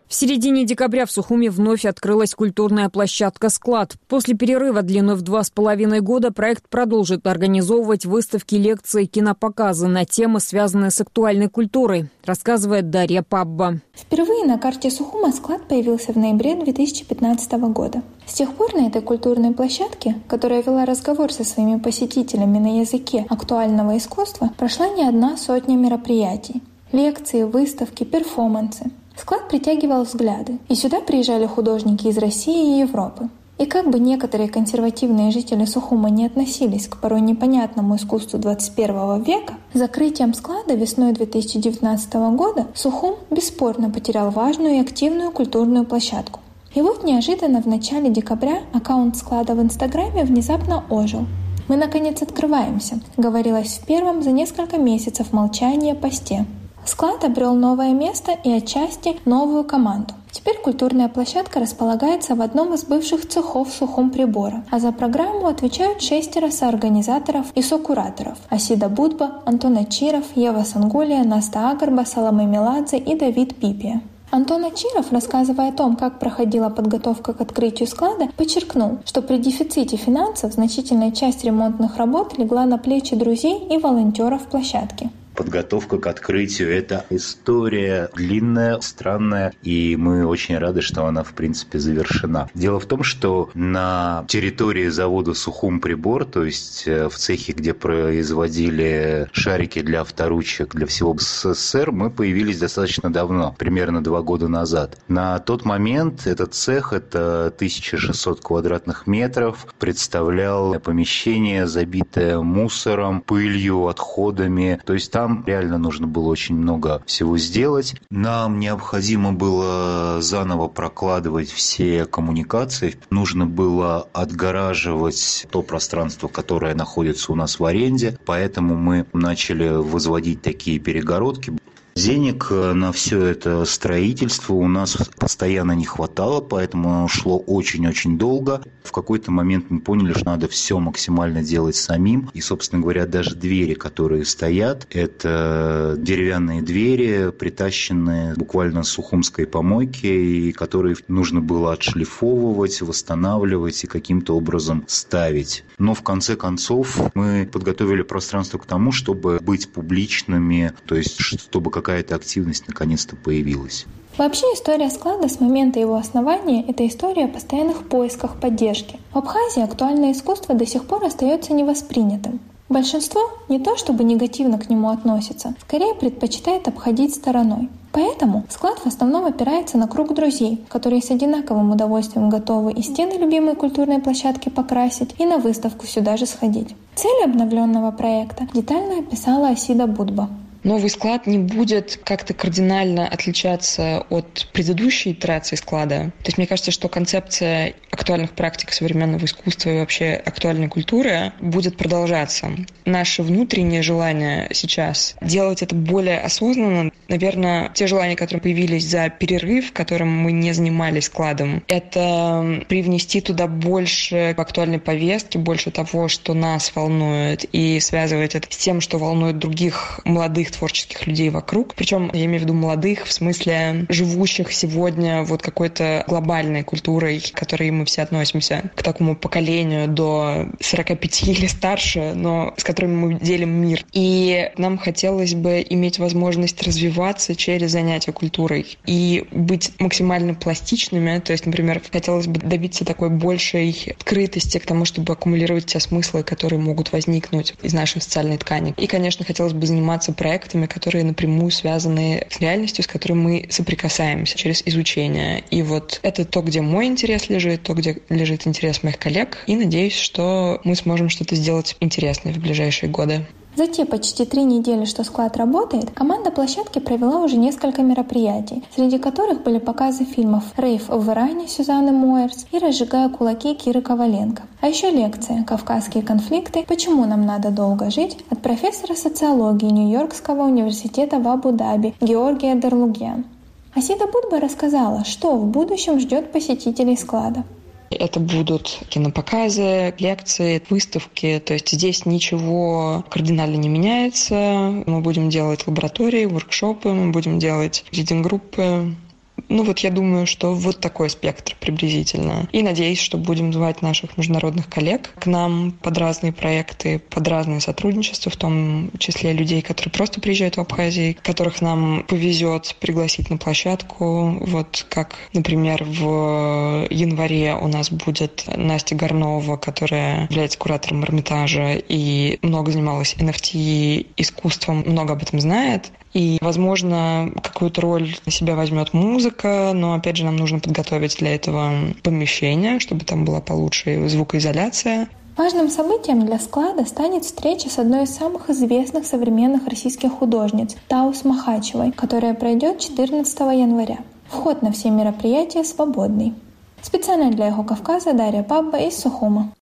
В середине декабря в Сухуми вновь открылась культурная площадка «Склад». После перерыва длиной в 2,5 года проект продолжит организовывать выставки, лекции, кинопоказы на темы, связанные с актуальной культурой, рассказывает Дарья Пабба. Впервые на карте Сухума «Склад» появился в ноябре 2015 года. С тех пор на этой культурной площадке, которая вела разговор со своими посетителями на языке актуального искусства, прошла не одна сотня мероприятий. Лекции, выставки, перформансы. Склад притягивал взгляды, и сюда приезжали художники из России и Европы. И как бы некоторые консервативные жители Сухума не относились к порой непонятному искусству 21 века, закрытием склада весной 2019 года Сухум бесспорно потерял важную и активную культурную площадку. И вот неожиданно в начале декабря аккаунт склада в Инстаграме внезапно ожил. «Мы, наконец, открываемся», — говорилось в первом за несколько месяцев молчания посте. Склад обрел новое место и отчасти новую команду. Теперь культурная площадка располагается в одном из бывших цехов Сухумприбора, а за программу отвечают 6 соорганизаторов и сокураторов: Асида Будба, Антон Ачиров, Ева Сангулия, Наста Агарба, Саламе Меладзе и Давид Пипия. Антон Ачиров, рассказывая о том, как проходила подготовка к открытию склада, подчеркнул, что при дефиците финансов значительная часть ремонтных работ легла на плечи друзей и волонтеров площадки. Подготовка к открытию – это история длинная, странная, и мы очень рады, что она, в принципе, завершена. Дело в том, что на территории завода «Сухумприбор», то есть в цехе, где производили шарики для авторучек для всего СССР, мы появились достаточно давно, примерно 2 года назад. На тот момент этот цех, это 1600 квадратных метров, представлял помещение, забитое мусором, пылью, отходами, то есть там реально нужно было очень много всего сделать. Нам необходимо было заново прокладывать все коммуникации. Нужно было отгораживать то пространство, которое находится у нас в аренде. Поэтому мы начали возводить такие перегородки. Денег на все это строительство у нас постоянно не хватало, поэтому оно шло очень-очень долго. В какой-то момент мы поняли, что надо все максимально делать самим. И, собственно говоря, даже двери, которые стоят, это деревянные двери, притащенные буквально с сухумской помойки, и которые нужно было отшлифовывать, восстанавливать и каким-то образом ставить. Но в конце концов мы подготовили пространство к тому, чтобы быть публичными, то есть чтобы какая-то активность наконец-то появилась. Вообще история склада с момента его основания – это история о постоянных поисках поддержки. В Абхазии актуальное искусство до сих пор остается невоспринятым. Большинство не то чтобы негативно к нему относится, скорее предпочитает обходить стороной. Поэтому склад в основном опирается на круг друзей, которые с одинаковым удовольствием готовы и стены любимой культурной площадки покрасить, и на выставку сюда же сходить. Цель обновленного проекта детально описала Асида Будба. Новый склад не будет как-то кардинально отличаться от предыдущей итерации склада. То есть мне кажется, что концепция актуальных практик современного искусства и вообще актуальной культуры будет продолжаться. Наше внутреннее желание сейчас делать это более осознанно, наверное, те желания, которые появились за перерыв, которым мы не занимались складом, это привнести туда больше актуальной повестки, больше того, что нас волнует, и связывать это с тем, что волнует других молодых творческих людей вокруг. Причем я имею в виду молодых в смысле живущих сегодня вот какой-то глобальной культурой, к которой мы все относимся, к такому поколению до 45 или старше, но с которыми мы делим мир. И нам хотелось бы иметь возможность развиваться через занятия культурой и быть максимально пластичными. То есть, например, хотелось бы добиться такой большей открытости к тому, чтобы аккумулировать те смыслы, которые могут возникнуть из нашей социальной ткани. И, конечно, хотелось бы заниматься проектами, которые напрямую связаны с реальностью, с которой мы соприкасаемся через изучение. И вот это то, где мой интерес лежит, то, где лежит интерес моих коллег. И надеюсь, что мы сможем что-то сделать интересное в ближайшие годы. За те почти 3 недели, что склад работает, команда площадки провела уже несколько мероприятий, среди которых были показы фильмов «Рейв в Иране» Сюзанны Мойерс и «Разжигая кулаки» Киры Коваленко. А еще лекция «Кавказские конфликты. Почему нам надо долго жить» от профессора социологии Нью-Йоркского университета в Абу-Даби Георгия Дерлугьян. Асида Будба рассказала, что в будущем ждет посетителей склада. Это будут кинопоказы, лекции, выставки. То есть здесь ничего кардинально не меняется. Мы будем делать лаборатории, воркшопы, мы будем делать ридинг-группы. Я думаю, что вот такой спектр приблизительно. И надеюсь, что будем звать наших международных коллег к нам под разные проекты, под разные сотрудничества, в том числе людей, которые просто приезжают в Абхазию, которых нам повезет пригласить на площадку. Вот как, например, в январе у нас будет Настя Горнова, которая является куратором Эрмитажа и много занималась NFT искусством, много об этом знает. И, возможно, какую-то роль на себя возьмет музыка, но, опять же, нам нужно подготовить для этого помещение, чтобы там была получше звукоизоляция. Важным событием для склада станет встреча с одной из самых известных современных российских художниц Таус Махачевой, которая пройдет 14 января. Вход на все мероприятия свободный. Специально для «Эхо Кавказа» Дарья Пабба из Сухума.